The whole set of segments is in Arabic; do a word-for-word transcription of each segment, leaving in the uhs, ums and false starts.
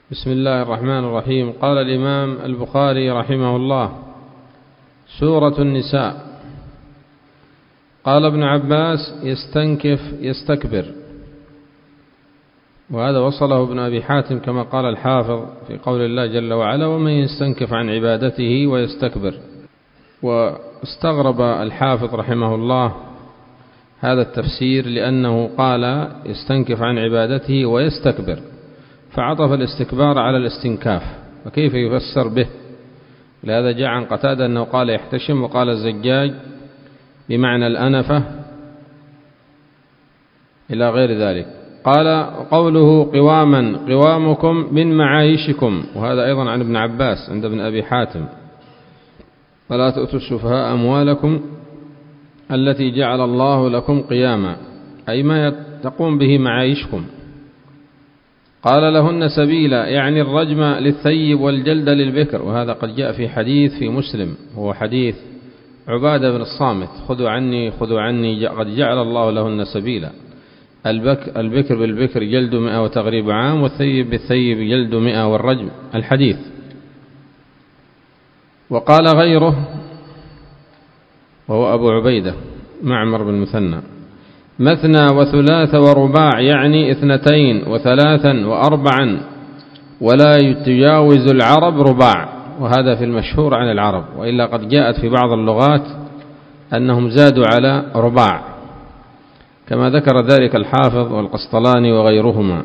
بسم الله الرحمن الرحيم. قال الإمام البخاري رحمه الله: سورة النساء. قال ابن عباس: يستنكف يستكبر، وهذا وصله ابن أبي حاتم كما قال الحافظ في قول الله جل وعلا: ومن يستنكف عن عبادته ويستكبر. واستغرب الحافظ رحمه الله هذا التفسير لأنه قال يستنكف عن عبادته ويستكبر، فعطف الاستكبار على الاستنكاف، فكيف يفسر به؟ لهذا جاء عن قتادة أنه قال يحتشم، وقال الزجاج بمعنى الأنفة إلى غير ذلك. قال قوله قواما: قوامكم من معايشكم، وهذا أيضا عن ابن عباس عند ابن أبي حاتم: فلا تؤتوا السفهاء أموالكم التي جعل الله لكم قياما، أي ما تقوم به معايشكم. قال لهن سبيلا، يعني الرجم للثيب والجلد للبكر، وهذا قد جاء في حديث في مسلم، هو حديث عبادة بن الصامت: خذوا عني خذوا عني قد جعل الله لهن سبيلا. البكر بالبكر جلد مئة وتغريب عام، والثيب بالثيب جلد مئة والرجم، الحديث. وقال غيره وهو أبو عبيدة معمر بن مثنى: مثنى وثلاث ورباع، يعني اثنتين وثلاثا وأربعا، ولا يتجاوز العرب رباع، وهذا في المشهور عن العرب، وإلا قد جاءت في بعض اللغات أنهم زادوا على رباع، كما ذكر ذلك الحافظ والقسطلاني وغيرهما.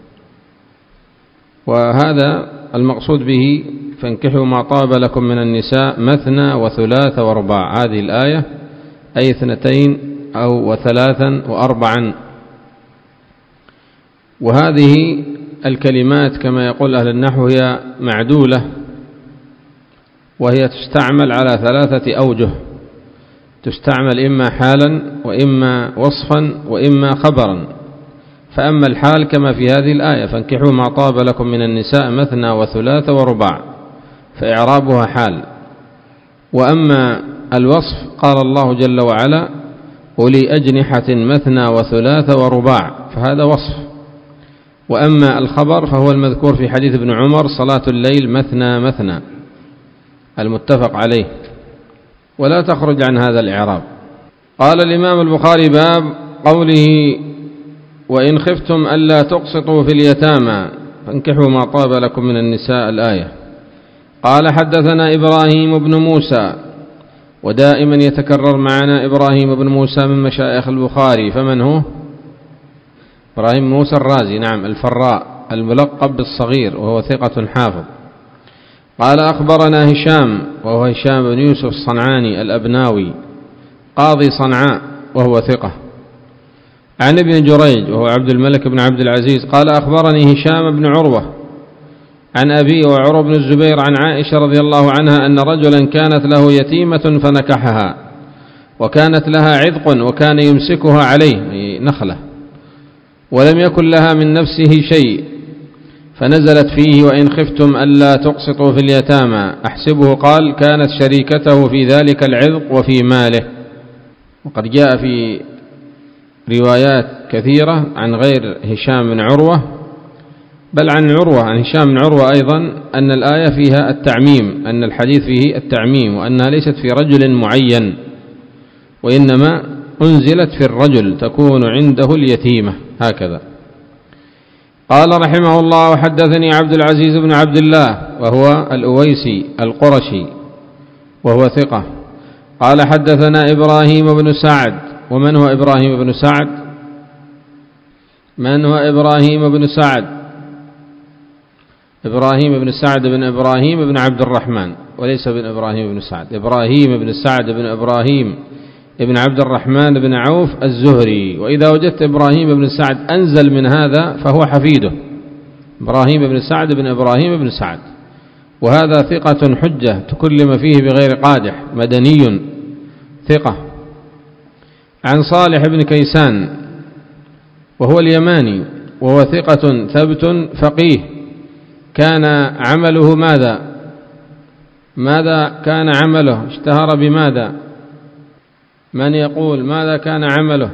وهذا المقصود به: فانكحوا ما طاب لكم من النساء مثنى وثلاث ورباع، هذه الآية، أي اثنتين أو وثلاثا وأربعا. وهذه الكلمات كما يقول أهل النحو هي معدولة، وهي تستعمل على ثلاثة أوجه: تستعمل إما حالا، وإما وصفا، وإما خبرا. فأما الحال كما في هذه الآية: فانكحوا ما طاب لكم من النساء مثنى وثلاث ورباع، فإعرابها حال. وأما الوصف قال الله جل وعلا: أولي أجنحة مثنى وثلاث ورباع، فهذا وصف. وأما الخبر فهو المذكور في حديث ابن عمر: صلاة الليل مثنى مثنى، المتفق عليه، ولا تخرج عن هذا الإعراب. قال الإمام البخاري: باب قوله: وإن خفتم ألا تقسطوا في اليتامى فانكحوا ما طاب لكم من النساء، الآية. قال: حدثنا إبراهيم بن موسى، ودائما يتكرر معنا إبراهيم بن موسى من مشايخ البخاري، فمن هو؟ إبراهيم موسى الرازي، نعم، الفراء، الملقب بالصغير، وهو ثقة حافظ. قال: أخبرنا هشام، وهو هشام بن يوسف الصنعاني الأبناوي، قاضي صنعاء، وهو ثقة، عن ابن جريج وهو عبد الملك بن عبد العزيز قال: أخبرني هشام بن عروة عن أبي وعروة بن الزبير عن عائشة رضي الله عنها أن رجلا كانت له يتيمة فنكحها، وكانت لها عذق وكان يمسكها عليه، نخلة، ولم يكن لها من نفسه شيء، فنزلت فيه: وإن خفتم ألا تقسطوا في اليتامى. أحسبه قال: كانت شريكته في ذلك العذق وفي ماله. وقد جاء في روايات كثيرة عن غير هشام بن عروة، بل عن عروة عن هشام بن عروة أيضا، أن الآية فيها التعميم، أن الحديث فيه التعميم، وأنها ليست في رجل معين، وإنما أنزلت في الرجل تكون عنده اليتيمة، هكذا. قال رحمه الله: وحدثني عبد العزيز بن عبد الله، وهو الأويسي القرشي، وهو ثقة. قال: حدثنا إبراهيم بن سعد. ومن هو إبراهيم بن سعد؟ من هو إبراهيم بن سعد؟ إبراهيم بن سعد بن إبراهيم بن عبد الرحمن، وليس بن إبراهيم بن سعد. إبراهيم بن سعد بن إبراهيم بن عبد الرحمن بن عوف الزهري. وإذا وجدت إبراهيم بن سعد أنزل من هذا فهو حفيده، إبراهيم بن سعد بن إبراهيم بن سعد، وهذا ثقة حجة تكلم فيه بغير قادح، مدني ثقة. عن صالح بن كيسان، وهو اليماني، وهو ثقة ثبت فقيه. كان عمله ماذا؟ ماذا كان عمله؟ اشتهر بماذا؟ من يقول ماذا كان عمله؟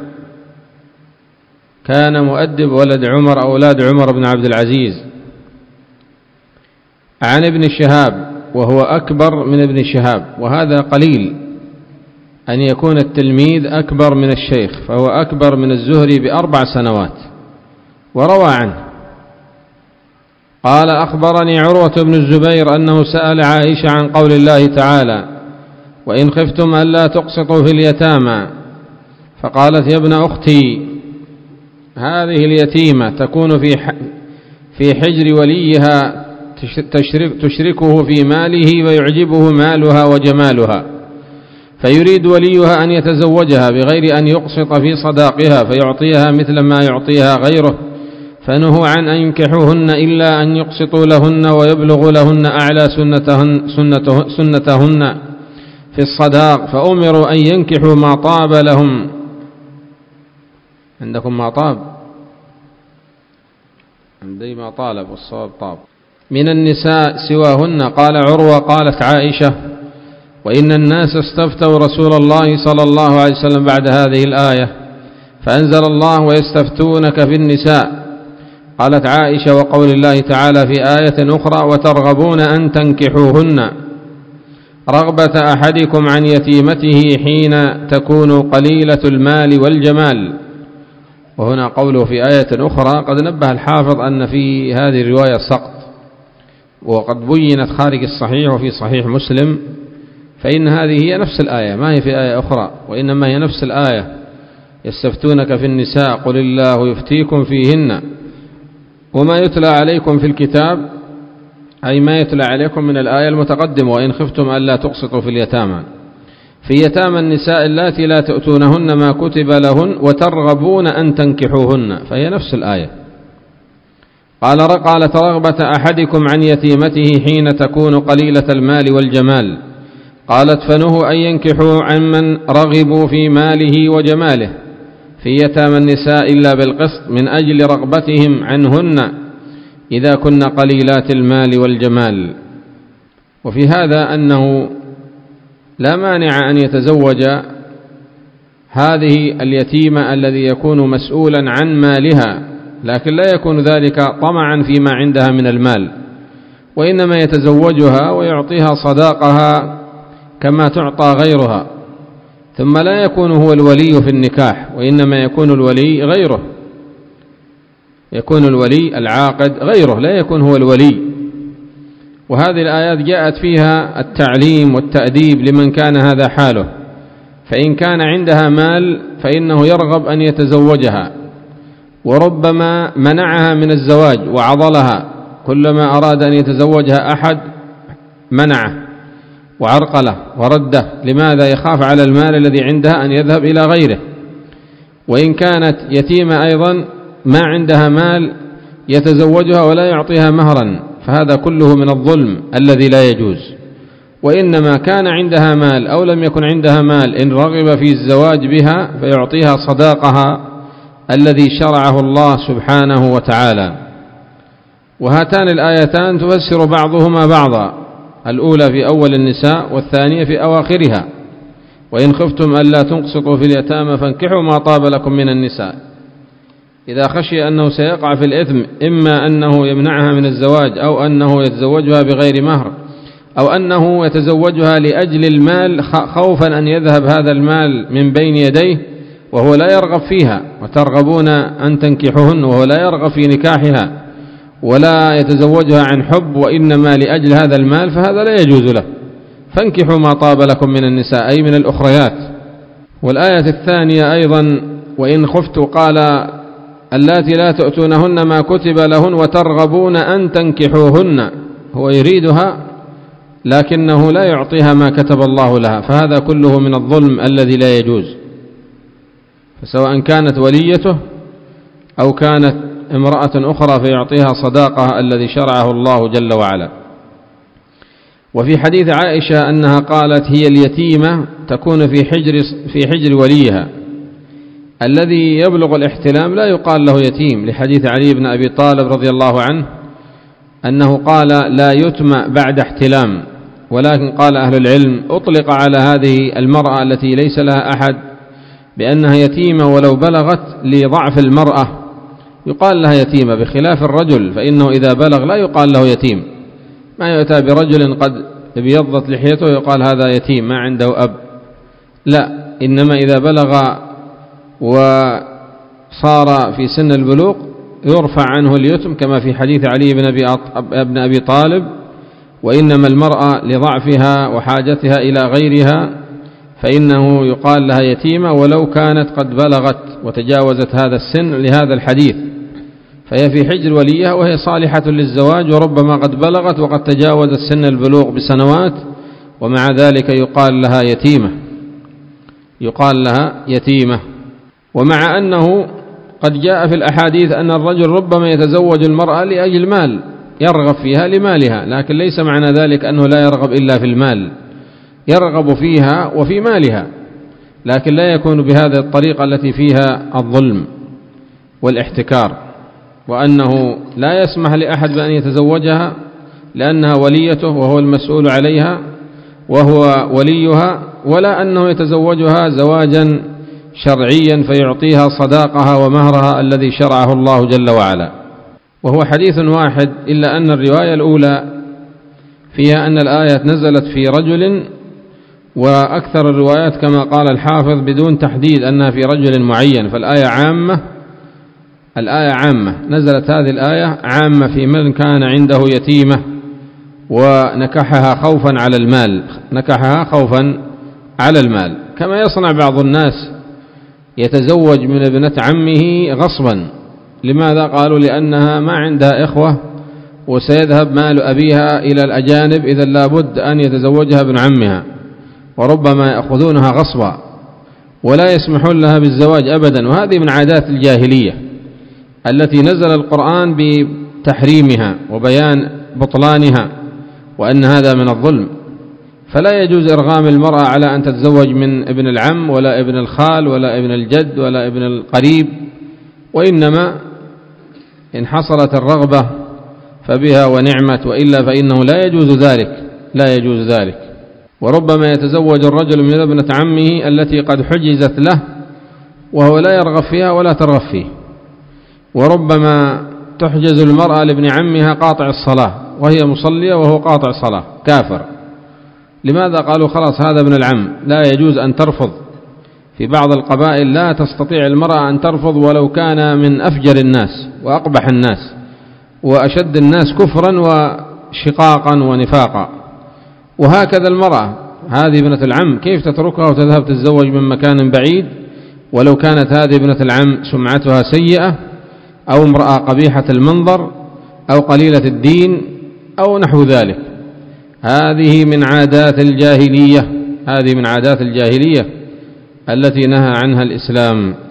كان مؤدب ولد عمر أولاد عمر بن عبد العزيز، عن ابن شهاب وهو أكبر من ابن شهاب، وهذا قليل أن يكون التلميذ أكبر من الشيخ، فهو أكبر من الزهري بأربع سنوات وروى عنه. قال أخبرني عروة بن الزبير أنه سأل عائشة عن قول الله تعالى: وإن خفتم ألا تقسطوا في اليتامى، فقالت: يا ابن أختي، هذه اليتيمة تكون في في حجر وليها تشرك تشركه في ماله ويعجبه مالها وجمالها، فيريد وليها أن يتزوجها بغير أن يقسط في صداقها فيعطيها مثل ما يعطيها غيره، فنهوا عن أن ينكحوهن إلا أن يقسطوا لهن ويبلغوا لهن أعلى سنتهن, سنته سنتهن في الصداق، فأمروا أن ينكحوا ما طاب لهم. عندكم ما طاب؟ عندي ما طالب والصواب طاب. من النساء سواهن. قال عروة: قالت عائشة: وإن الناس استفتوا رسول الله صلى الله عليه وسلم بعد هذه الآية، فأنزل الله: ويستفتونك في النساء. قالت عائشة: وقول الله تعالى في آية أخرى: وترغبون أن تنكحوهن رغبة أحدكم عن يتيمته حين تكون قليلة المال والجمال. وهنا قوله في آية أخرى، قد نبه الحافظ أن في هذه الرواية سقط، وقد بينت خارج الصحيح وفي صحيح مسلم، فإن هذه هي نفس الآية، ما هي في آية أخرى، وإنما هي نفس الآية: يستفتونك في النساء قل الله يفتيكم فيهن وما يتلى عليكم في الكتاب، أي ما يتلى عليكم من الآية المتقدمة: وإن خفتم ألا تقسطوا في اليتامى، في يتامى النساء اللاتي لا تؤتونهن ما كتب لهن وترغبون أن تنكحوهن، فهي نفس الآية. قال قالت: رغبة أحدكم عن يتيمته حين تكون قليلة المال والجمال. قالت: فنهوا أن ينكحوا عمن رغبوا في ماله وجماله في يتامى النساء إلا بالقسط من أجل رغبتهم عنهن إذا كن قليلات المال والجمال. وفي هذا أنه لا مانع أن يتزوج هذه اليتيمة الذي يكون مسؤولا عن مالها، لكن لا يكون ذلك طمعا فيما عندها من المال، وإنما يتزوجها ويعطيها صداقها كما تعطى غيرها، ثم لا يكون هو الولي في النكاح، وإنما يكون الولي غيره، يكون الولي العاقد غيره، لا يكون هو الولي. وهذه الآيات جاءت فيها التعليم والتأديب لمن كان هذا حاله، فإن كان عندها مال فإنه يرغب أن يتزوجها، وربما منعها من الزواج وعضلها، كلما أراد أن يتزوجها أحد منعه وعرقله ورده. لماذا؟ يخاف على المال الذي عندها أن يذهب إلى غيره. وإن كانت يتيمة أيضا ما عندها مال يتزوجها ولا يعطيها مهرا، فهذا كله من الظلم الذي لا يجوز. وإنما كان عندها مال أو لم يكن عندها مال، إن رغب في الزواج بها فيعطيها صداقها الذي شرعه الله سبحانه وتعالى. وهاتان الآيتان تفسر بعضهما بعضا، الأولى في أول النساء والثانية في أواخرها: وإن خفتم ألا تقسطوا في اليتامى فانكحوا ما طاب لكم من النساء. إذا خشي أنه سيقع في الإثم، إما أنه يمنعها من الزواج، أو أنه يتزوجها بغير مهر، أو أنه يتزوجها لأجل المال خوفا أن يذهب هذا المال من بين يديه وهو لا يرغب فيها، وترغبون أن تنكحوهن وهو لا يرغب في نكاحها ولا يتزوجها عن حب، وإنما لأجل هذا المال، فهذا لا يجوز له. فانكحوا ما طاب لكم من النساء، أي من الأخريات. والآية الثانية أيضا: وإن خفتوا، قال: اللاتي لا تؤتونهن ما كتب لهن وترغبون أن تنكحوهن، هو يريدها لكنه لا يعطيها ما كتب الله لها، فهذا كله من الظلم الذي لا يجوز. فسواء كانت وليته أو كانت امرأة أخرى فيعطيها صداقها الذي شرعه الله جل وعلا. وفي حديث عائشة أنها قالت: هي اليتيمة تكون في حجر, في حجر وليها، الذي يبلغ الاحتلام لا يقال له يتيم، لحديث علي بن أبي طالب رضي الله عنه أنه قال: لا يتم بعد احتلام. ولكن قال أهل العلم: أطلق على هذه المرأة التي ليس لها أحد بأنها يتيمة ولو بلغت لضعف المرأة، يقال لها يتيمة، بخلاف الرجل فإنه إذا بلغ لا يقال له يتيم، ما يؤتى برجل قد ابيضت لحيته يقال هذا يتيم ما عنده أب، لا، إنما إذا بلغ وصار في سن البلوغ يرفع عنه اليتم كما في حديث علي بن أبي طالب: وإنما المرأة لضعفها وحاجتها إلى غيرها فإنه يقال لها يتيمة ولو كانت قد بلغت وتجاوزت هذا السن لهذا الحديث، فهي في حجر وليها وهي صالحة للزواج، وربما قد بلغت وقد تجاوزت سن البلوغ بسنوات، ومع ذلك يقال لها يتيمة يقال لها يتيمة. ومع أنه قد جاء في الأحاديث أن الرجل ربما يتزوج المرأة لأجل مال يرغب فيها لمالها، لكن ليس معنى ذلك أنه لا يرغب إلا في المال، يرغب فيها وفي مالها، لكن لا يكون بهذه الطريقة التي فيها الظلم والاحتكار، وأنه لا يسمح لأحد بأن يتزوجها لأنها وليته وهو المسؤول عليها وهو وليها، ولا أنه يتزوجها زواجا شرعيا فيعطيها صداقها ومهرها الذي شرعه الله جل وعلا. وهو حديث واحد، إلا أن الرواية الأولى فيها أن الآية نزلت في رجل، وأكثر الروايات كما قال الحافظ بدون تحديد أنها في رجل معين، فالآية عامة الآية عامة نزلت هذه الآية عامة في من كان عنده يتيمة ونكحها خوفا على المال نكحها خوفا على المال كما يصنع بعض الناس يتزوج من ابنة عمه غصبا. لماذا؟ قالوا لأنها ما عندها إخوة وسيذهب مال أبيها إلى الأجانب، إذا لابد أن يتزوجها ابن عمها، وربما يأخذونها غصبا ولا يسمحون لها بالزواج أبدا. وهذه من عادات الجاهلية التي نزل القرآن بتحريمها وبيان بطلانها وأن هذا من الظلم. فلا يجوز إرغام المرأة على أن تتزوج من ابن العم ولا ابن الخال ولا ابن الجد ولا ابن القريب، وإنما إن حصلت الرغبة فبها ونعمت، وإلا فإنه لا يجوز ذلك لا يجوز ذلك. وربما يتزوج الرجل من ابنة عمه التي قد حجزت له وهو لا يرغب فيها ولا ترغب فيه. وربما تحجز المرأة لابن عمها قاطع الصلاة وهي مصلية وهو قاطع صلاة كافر. لماذا؟ قالوا خلاص هذا ابن العم، لا يجوز أن ترفض. في بعض القبائل لا تستطيع المرأة أن ترفض ولو كان من أفجر الناس وأقبح الناس وأشد الناس كفرا وشقاقا ونفاقا. وهكذا المرأة هذه ابنة العم كيف تتركها وتذهب تتزوج من مكان بعيد ولو كانت هذه ابنة العم سمعتها سيئة أو امرأة قبيحة المنظر أو قليلة الدين أو نحو ذلك. هذه من عادات الجاهلية هذه من عادات الجاهلية التي نهى عنها الإسلام.